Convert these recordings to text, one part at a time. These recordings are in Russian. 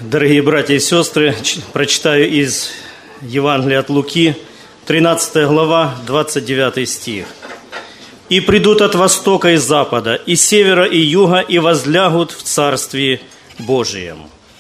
Дорогие братья и сестры, прочитаю из Евангелия от Луки, 13 глава, 29 стих. «И придут от востока и запада, и севера и юга, и возлягут в Царстве Божием».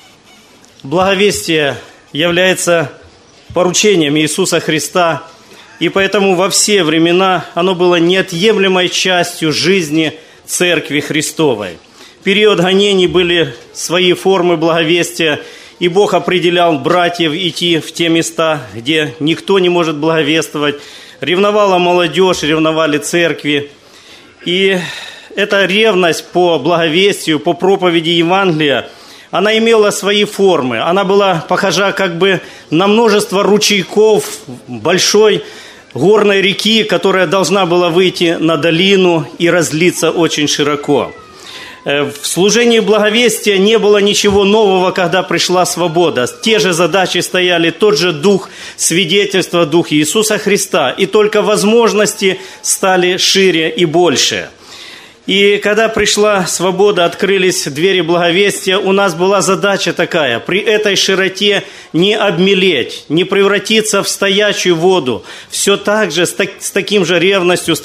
Благовестие является поручением Иисуса Христа, и поэтому во все времена оно было неотъемлемой частью жизни Церкви Христовой. В период гонений были свои формы благовестия, и Бог определял братьев идти в те места, где никто не может благовествовать. Ревновала молодежь, ревновали церкви. И эта ревность по благовестию, по проповеди Евангелия, она имела свои формы. Она была похожа как бы на множество ручейков большой горной реки, которая должна была выйти на долину и разлиться очень широко. В служении благовестия не было ничего нового, когда пришла свобода. Те же задачи стояли, тот же дух свидетельства, дух Иисуса Христа. И только возможности стали шире и больше. И когда пришла свобода, открылись двери благовестия, у нас была задача такая: при этой широте не обмелеть, не превратиться в стоячую воду. Все так же, с таким же ревностью, с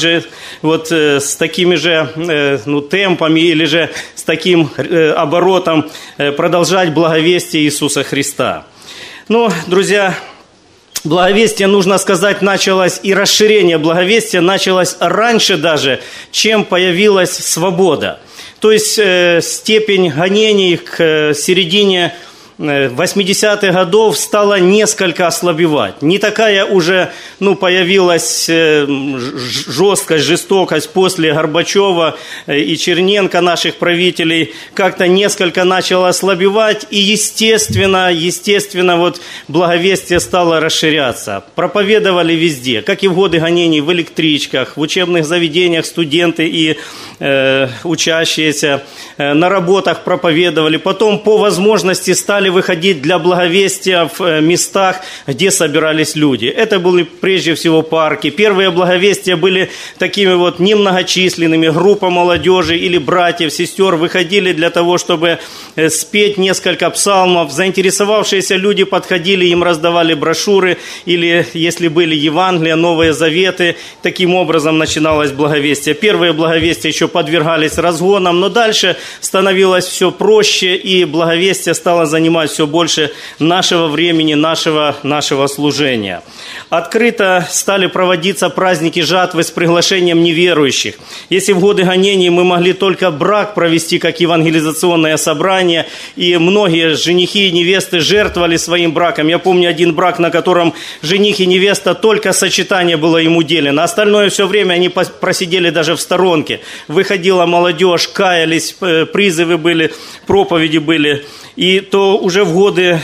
такими же темпами или же с таким оборотом продолжать благовестие Иисуса Христа. Друзья, благовестие, нужно сказать, началось, и расширение благовестия началось раньше даже, чем появилась свобода. То есть степень гонений к середине 80-х годов стала несколько ослабевать. Не такая уже появилась жесткость, жестокость после Горбачева и Черненко, наших правителей, как-то несколько начала ослабевать, и естественно, благовестие стало расширяться. Проповедовали везде, как и в годы гонений, в электричках, в учебных заведениях студенты и учащиеся, на работах проповедовали. Потом по возможности стали выходить для благовестия в местах, где собирались люди. Это были прежде всего парки. Первые благовестия были такими немногочисленными. Группа молодежи или братьев, сестер выходили для того, чтобы спеть несколько псалмов. Заинтересовавшиеся люди подходили, им раздавали брошюры или, если были Евангелия, Новые Заветы. Таким образом начиналось благовестие. Первые благовестия еще подвергались разгонам, но дальше становилось все проще, и благовестие стало занимать все больше нашего времени, нашего служения. Открыто стали проводиться праздники жатвы с приглашением неверующих. Если в годы гонений мы могли только брак провести как евангелизационное собрание, и многие женихи и невесты жертвовали своим браком. Я помню один брак, на котором жених и невеста, только сочетание было им уделено. Остальное все время они просидели даже в сторонке. Выходила молодежь, каялись, призывы были, проповеди были. И то уже в годы,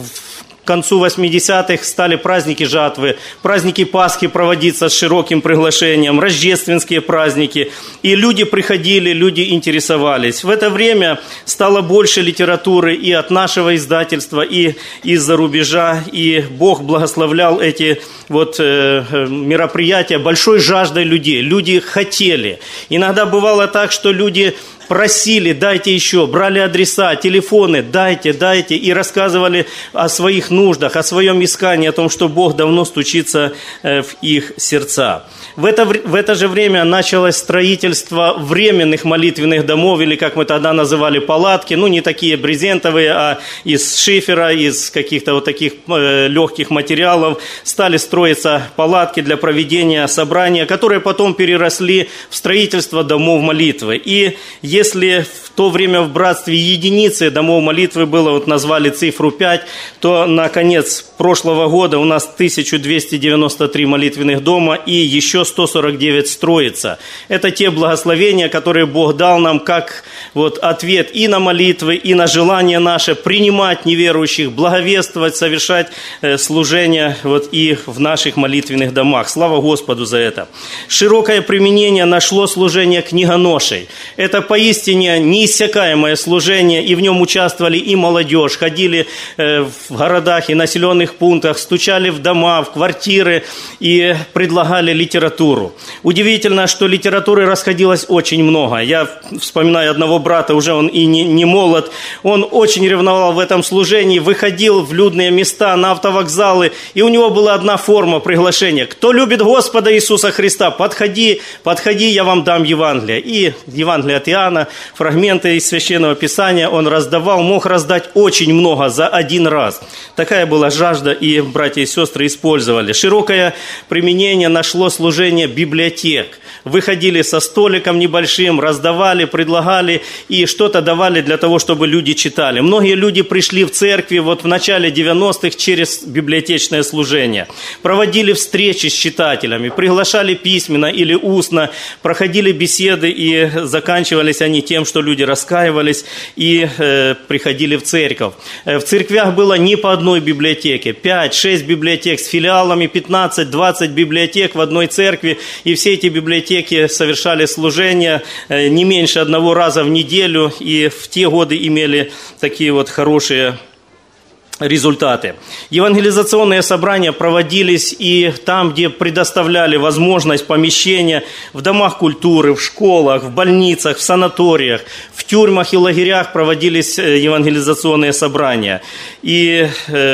к концу 80-х стали праздники жатвы, праздники Пасхи проводиться с широким приглашением, рождественские праздники. И люди приходили, люди интересовались. В это время стало больше литературы и от нашего издательства, и из-за рубежа. И Бог благословлял эти мероприятия большой жаждой людей. Люди хотели. Иногда бывало так, что люди просили: дайте еще, брали адреса, телефоны, дайте, и рассказывали о своих нуждах, о своем искании, о том, что Бог давно стучится в их сердца. В это же время началось строительство временных молитвенных домов, или, как мы тогда называли, палатки, не такие брезентовые, а из шифера, из каких-то таких легких материалов. Стали строиться палатки для проведения собрания, которые потом переросли в строительство домов молитвы. И если в то время в братстве единицы домов молитвы было, назвали цифру 5, то на конец прошлого года у нас 1293 молитвенных дома, и еще 149 строится. Это те благословения, которые Бог дал нам как ответ и на молитвы, и на желание наше принимать неверующих, благовествовать, совершать служение и в наших молитвенных домах. Слава Господу за это. Широкое применение нашло служение книгоношей. Это поистине поистине неиссякаемое служение, и в нем участвовали и молодежь, ходили в городах и населенных пунктах, стучали в дома, в квартиры и предлагали литературу. Удивительно, что литературы расходилось очень много. Я вспоминаю одного брата, уже он и не молод, он очень ревновал в этом служении, выходил в людные места, на автовокзалы, и у него была одна форма приглашения: кто любит Господа Иисуса Христа, подходи, я вам дам Евангелие. И Евангелие от Иоанна, фрагменты из Священного Писания он раздавал, мог раздать очень много за один раз. Такая была жажда, и братья и сестры использовали. Широкое применение нашло служение библиотек. Выходили со столиком небольшим, раздавали, предлагали и что-то давали для того, чтобы люди читали. Многие люди пришли в церкви вот в начале 90-х через библиотечное служение. Проводили встречи с читателями, приглашали письменно или устно, проходили беседы, и заканчивались они тем, что люди раскаивались и приходили в церковь. В церквях было не по одной библиотеке, 5-6 библиотек с филиалами, 15-20 библиотек в одной церкви, и все эти библиотеки совершали служения не меньше одного раза в неделю, и в те годы имели такие вот хорошие результаты. Евангелизационные собрания проводились и там, где предоставляли возможность помещения, в домах культуры, в школах, в больницах, в санаториях, в тюрьмах и лагерях проводились евангелизационные собрания. И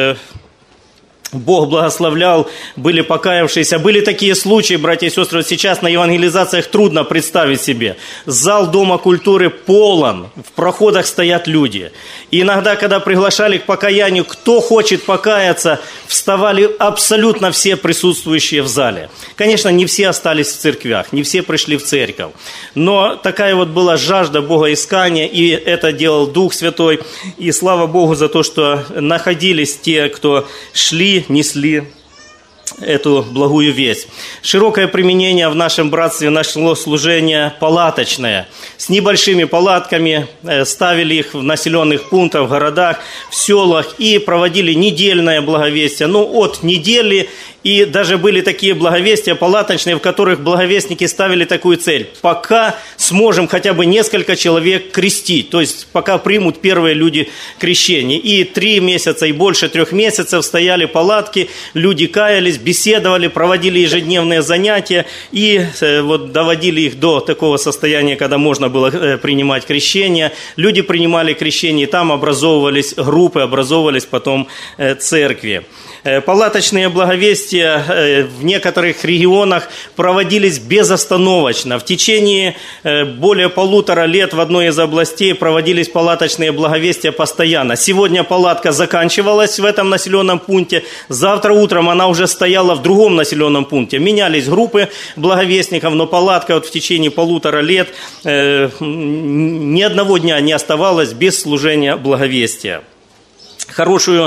Бог благословлял, были покаявшиеся. Были такие случаи, братья и сестры, вот сейчас на евангелизациях трудно представить себе. Зал Дома культуры полон, в проходах стоят люди. И иногда, когда приглашали к покаянию, кто хочет покаяться, вставали абсолютно все присутствующие в зале. Конечно, не все остались в церквях, не все пришли в церковь. Но такая вот была жажда богоискания, и это делал Дух Святой. И слава Богу за то, что находились те, кто шли, несли эту благую весть. Широкое применение в нашем братстве нашло служение палаточное. С небольшими палатками ставили их в населенных пунктах, в городах, в селах и проводили недельное благовестие. От недели. И даже были такие благовестия палаточные, в которых благовестники ставили такую цель: пока сможем хотя бы несколько человек крестить, то есть пока примут первые люди крещение. И 3 месяца и больше 3 месяцев стояли палатки, люди каялись, беседовали, проводили ежедневные занятия и вот доводили их до такого состояния, когда можно было принимать крещение. Люди принимали крещение, и там образовывались группы, образовывались потом церкви. Палаточные благовестия в некоторых регионах проводились безостановочно. В течение более 1,5 лет в одной из областей проводились палаточные благовестия постоянно. Сегодня палатка заканчивалась в этом населенном пункте, завтра утром она уже стояла в другом населенном пункте. Менялись группы благовестников, но палатка вот в течение 1,5 лет ни одного дня не оставалась без служения благовестия. Хорошую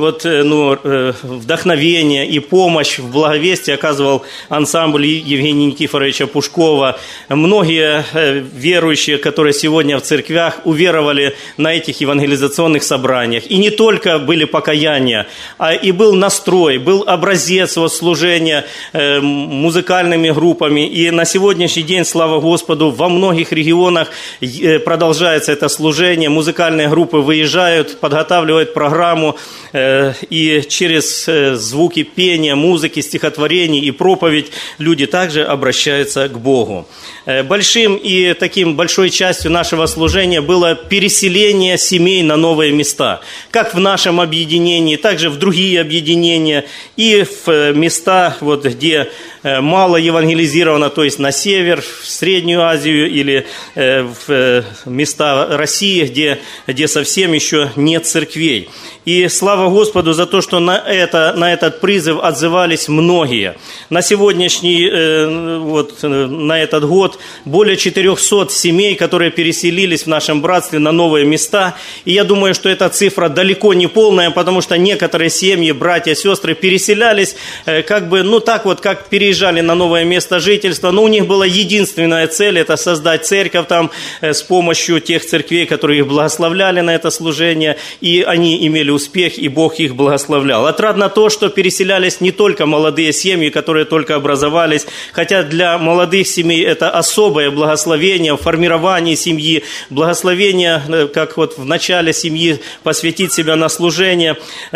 вдохновение и помощь в благовестии оказывал ансамбль Евгения Никифоровича Пушкова. Многие верующие, которые сегодня в церквях, уверовали на этих евангелизационных собраниях. И не только были покаяния, а и был настрой, был образец служения музыкальными группами. И на сегодняшний день, слава Господу, во многих регионах продолжается это служение. Музыкальные группы выезжают, подготавливают программу, и через звуки пения, музыки, стихотворений и проповедь люди также обращаются к Богу. Большой частью нашего служения было переселение семей на новые места, как в нашем объединении, так же в другие объединения и в места, где мало евангелизировано, то есть на север, в Среднюю Азию или в места России, где совсем еще нет церквей. И слава Господу за то, что на этот призыв отзывались многие. На сегодняшний, на этот год более 400 семей, которые переселились в нашем братстве на новые места. И я думаю, что эта цифра далеко не полная, потому что некоторые семьи, братья, сестры переселялись как переезжали переезжали на новое место жительства, но у них была единственная цель – это создать церковь там с помощью тех церквей, которые их благословляли на это служение, и они имели успех, и Бог их благословлял. Отрадно то, что переселялись не только молодые семьи, которые только образовались, хотя для молодых семей это особое благословение в формировании семьи, благословение, как вот в начале семьи, посвятить себя на служение.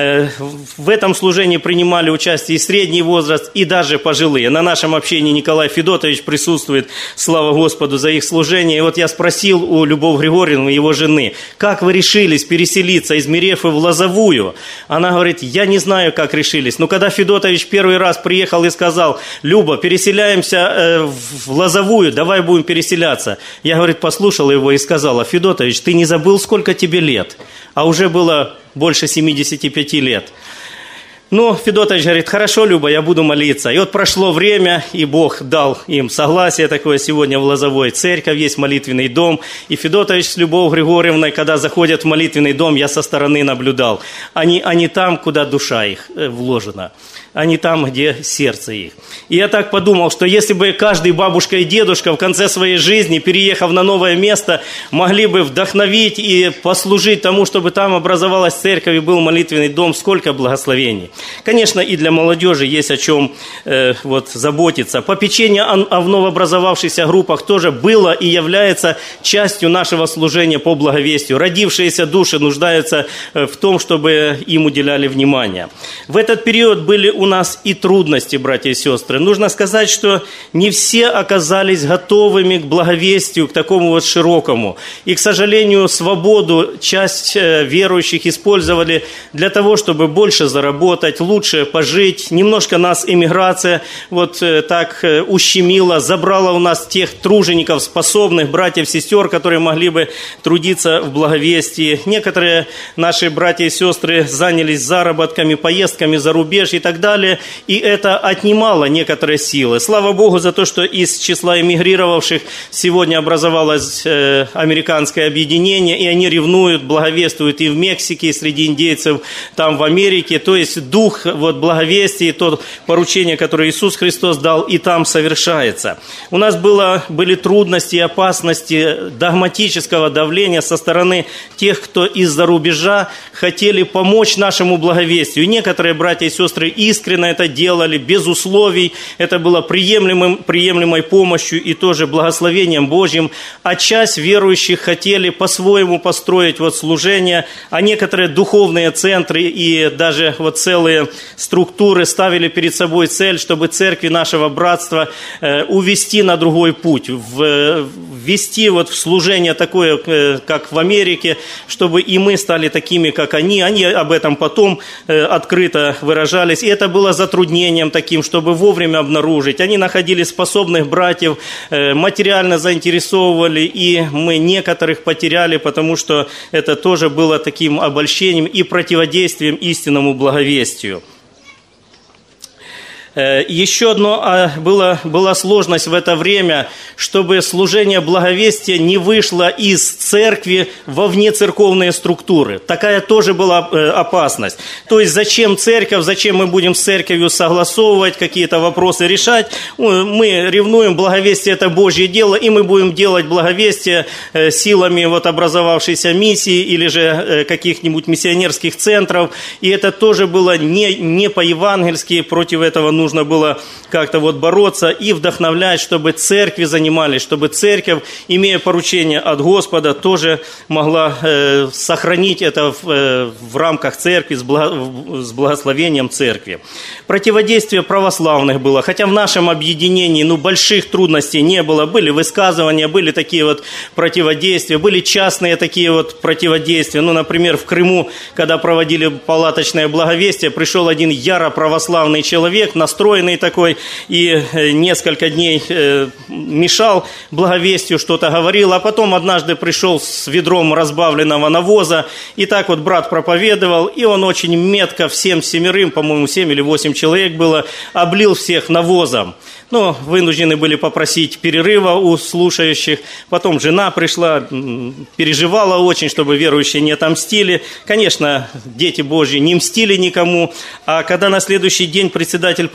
В этом служении принимали участие и средний возраст, и даже пожилые. На нашем общении Николай Федотович присутствует, слава Господу за их служение. И вот я спросил у Любовь Григорьевны, его жены, как вы решились переселиться из Мерефы в Лозовую? Она говорит, я не знаю, как решились. Но когда Федотович первый раз приехал и сказал, Люба, переселяемся в Лозовую, давай будем переселяться. Я, говорит, послушала его и сказала, Федотович, ты не забыл, сколько тебе лет? А уже было больше 75 лет. Ну, Федотович говорит, хорошо, Люба, я буду молиться. И вот прошло время, и Бог дал им согласие такое. Сегодня в Лозовой церковь есть молитвенный дом. И Федотович с Любовью Григорьевной, когда заходят в молитвенный дом, я со стороны наблюдал. Они там, куда душа их вложена. Они там, где сердце их. И я так подумал, что если бы каждый бабушка и дедушка в конце своей жизни, переехав на новое место, могли бы вдохновить и послужить тому, чтобы там образовалась церковь и был молитвенный дом, сколько благословений. Конечно, и для молодежи есть о чем заботиться. Попечение о новообразовавшихся группах тоже было и является частью нашего служения по благовестию. Родившиеся души нуждаются в том, чтобы им уделяли внимание. В этот период были у нас и трудности, братья и сестры. Нужно сказать, что не все оказались готовыми к благовестию, к такому вот широкому. И, к сожалению, свободу часть верующих использовали для того, чтобы больше заработать, лучше пожить. Немножко нас эмиграция так ущемила, забрала у нас тех тружеников, способных братьев, сестер, которые могли бы трудиться в благовестии. Некоторые наши братья и сестры занялись заработками, поездками за рубеж и так далее. И это отнимало некоторые силы. Слава Богу за то, что из числа эмигрировавших сегодня образовалось американское объединение, и они ревнуют, благовествуют и в Мексике, и среди индейцев там в Америке. То есть дух благовестия, то поручение, которое Иисус Христос дал, и там совершается. У нас были трудности и опасности догматического давления со стороны тех, кто из-за рубежа хотели помочь нашему благовестию. И некоторые братья и сестры искренне это делали, без условий. Это было приемлемой помощью и тоже благословением Божьим. А часть верующих хотели по-своему построить служение, а некоторые духовные центры и даже целые структуры ставили перед собой цель, чтобы церкви нашего братства увести на другой путь, ввести в служение такое, как в Америке, чтобы и мы стали такими, как они. Они об этом потом открыто выражались. И это было затруднением таким, чтобы вовремя обнаружить. Они находили способных братьев, материально заинтересовывали, и мы некоторых потеряли, потому что это тоже было таким обольщением и противодействием истинному благовестию. Еще одно была сложность в это время, чтобы служение благовестия не вышло из церкви во внецерковные структуры. Такая тоже была опасность. То есть зачем церковь, зачем мы будем с церковью согласовывать, какие-то вопросы решать? Мы ревнуем, благовестие – это Божье дело, и мы будем делать благовестие силами образовавшейся миссии или же каких-нибудь миссионерских центров. И это тоже было не по-евангельски, против этого нужно было как-то бороться и вдохновлять, чтобы церкви занимались, чтобы церковь, имея поручение от Господа, тоже могла сохранить это в рамках церкви, с благословением церкви. Противодействие православных было, хотя в нашем объединении больших трудностей не было. Были высказывания, были такие противодействия, были частные такие противодействия. Например, в Крыму, когда проводили палаточное благовестие, пришел один яро православный человек, настроенный такой, и несколько дней мешал благовестию, что-то говорил, а потом однажды пришел с ведром разбавленного навоза, и так брат проповедовал, и он очень метко всем семерым, по-моему, 7 или 8 человек было, облил всех навозом. Вынуждены были попросить перерыва у слушающих. Потом жена пришла, переживала очень, чтобы верующие не отомстили. Конечно, дети Божьи не мстили никому. А когда на следующий день председатель по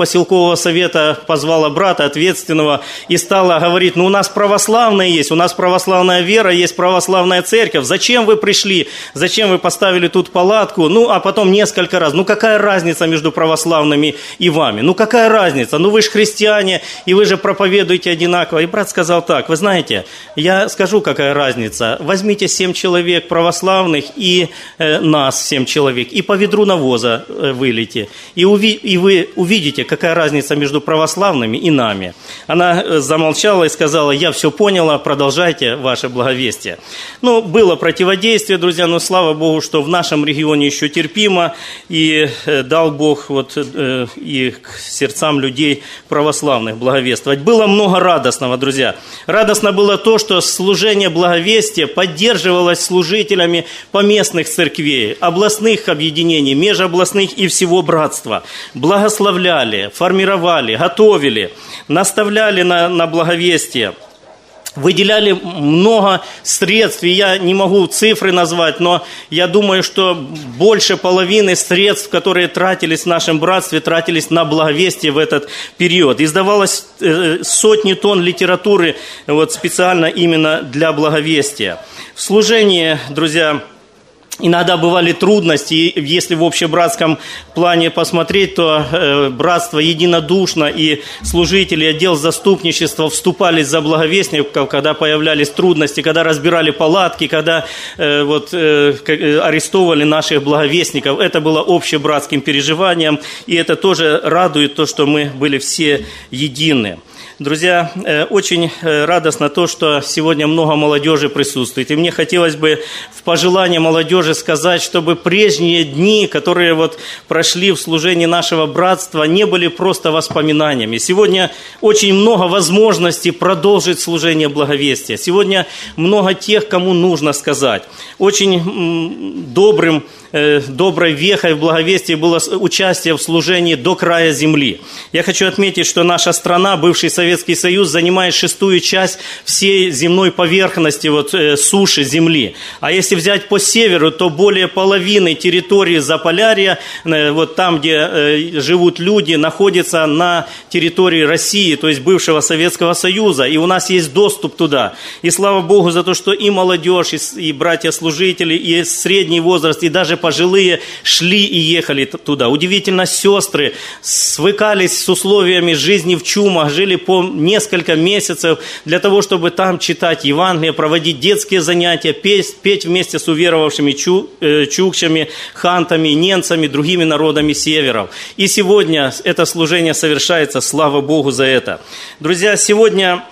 поселкового совета позвала брата ответственного и стала говорить: ну у нас православные есть, у нас православная вера, есть православная церковь, зачем вы пришли, зачем вы поставили тут палатку? Ну а потом несколько раз: ну какая разница между православными и вами? Ну какая разница? Ну вы же христиане, и вы же проповедуете одинаково. И брат сказал так: вы знаете, я скажу, какая разница. Возьмите 7 человек православных и нас 7 человек, и по ведру навоза вылейте, и вы увидите, какая разница между православными и нами. Она замолчала и сказала: я все поняла, продолжайте ваше благовестие. Ну, было противодействие, друзья, но слава Богу, что в нашем регионе еще терпимо, и дал Бог и к сердцам людей православных благовествовать. Было много радостного, друзья. Радостно было то, что служение благовестия поддерживалось служителями поместных церквей, областных объединений, межобластных и всего братства. Благословляли, формировали, готовили, наставляли на благовестие. Выделяли много средств, и я не могу цифры назвать, но я думаю, что больше половины средств, которые тратились в нашем братстве, тратились на благовестие в этот период. Издавалось сотни тонн литературы вот, специально именно для благовестия. В служении, друзья, иногда бывали трудности, и если в общебратском плане посмотреть, то братство единодушно, и служители, отдел заступничества вступались за благовестников, когда появлялись трудности, когда разбирали палатки, когда арестовывали наших благовестников. Это было общебратским переживанием, и это тоже радует то, что мы были все едины. Друзья, очень радостно то, что сегодня много молодежи присутствует. И мне хотелось бы в пожелание молодежи сказать, чтобы прежние дни, которые вот прошли в служении нашего братства, не были просто воспоминаниями. Сегодня очень много возможностей продолжить служение благовестия. Сегодня много тех, кому нужно сказать. Очень доброй вехой в благовестии было участие в служении до края земли. Я хочу отметить, что наша страна, бывший Советский Союз, занимает 6-ю часть всей земной поверхности суши земли. А если взять по северу, то более половины территории Заполярья, вот там, где живут люди, находится на территории России, то есть бывшего Советского Союза, и у нас есть доступ туда. И слава Богу за то, что и молодежь, и братья-служители, и средний возраст, и даже пожилые шли и ехали туда. Удивительно, сестры свыкались с условиями жизни в чумах, жили по несколько месяцев для того, чтобы там читать Евангелие, проводить детские занятия, петь вместе с уверовавшими чукчами, хантами, ненцами, другими народами северов. И сегодня это служение совершается, слава Богу за это. Друзья, сегодня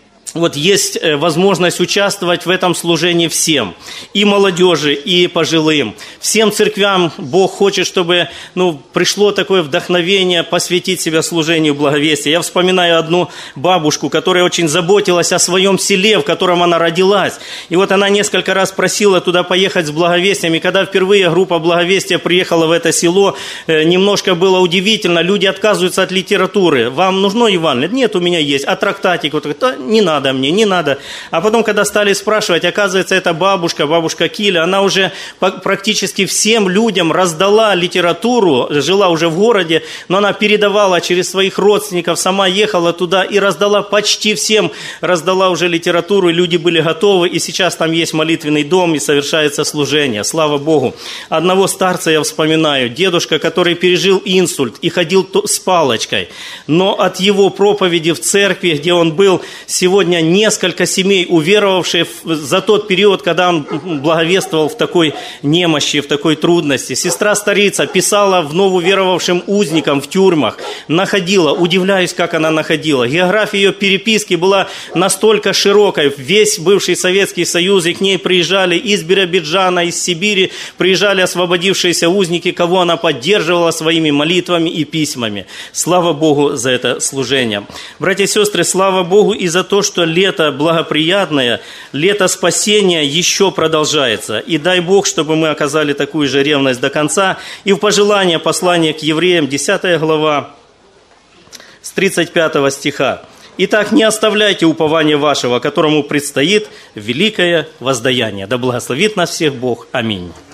есть возможность участвовать в этом служении всем, и молодежи, и пожилым. Всем церквям Бог хочет, чтобы пришло такое вдохновение посвятить себя служению благовестия. Я вспоминаю одну бабушку, которая очень заботилась о своем селе, в котором она родилась. И вот она несколько раз просила туда поехать с благовестием. И когда впервые группа благовестия приехала в это село, немножко было удивительно. Люди отказываются от литературы. Вам нужно Евангелие? Нет, у меня есть. А трактатик? Не надо мне, не надо. А потом, когда стали спрашивать, оказывается, это бабушка Киля, она уже практически всем людям раздала литературу, жила уже в городе, но она передавала через своих родственников, сама ехала туда и раздала почти всем, раздала уже литературу, и люди были готовы, и сейчас там есть молитвенный дом, и совершается служение, слава Богу. Одного старца я вспоминаю, дедушка, который пережил инсульт и ходил с палочкой, но от его проповеди в церкви, где он был, сегодня несколько семей, уверовавшие за тот период, когда он благовествовал в такой немощи, в такой трудности. Сестра-старица писала в новоуверовавшим узникам в тюрьмах, находила, удивляюсь, как она находила. География ее переписки была настолько широкой. Весь бывший Советский Союз, и к ней приезжали из Биробиджана, из Сибири, приезжали освободившиеся узники, кого она поддерживала своими молитвами и письмами. Слава Богу за это служение. Братья и сестры, слава Богу и за то, что лето благоприятное, лето спасения еще продолжается. И дай Бог, чтобы мы оказали такую же ревность до конца. И в пожелание послания к евреям, 10 глава, с 35 стиха. «Итак, не оставляйте упования вашего, которому предстоит великое воздаяние». Да благословит нас всех Бог. Аминь.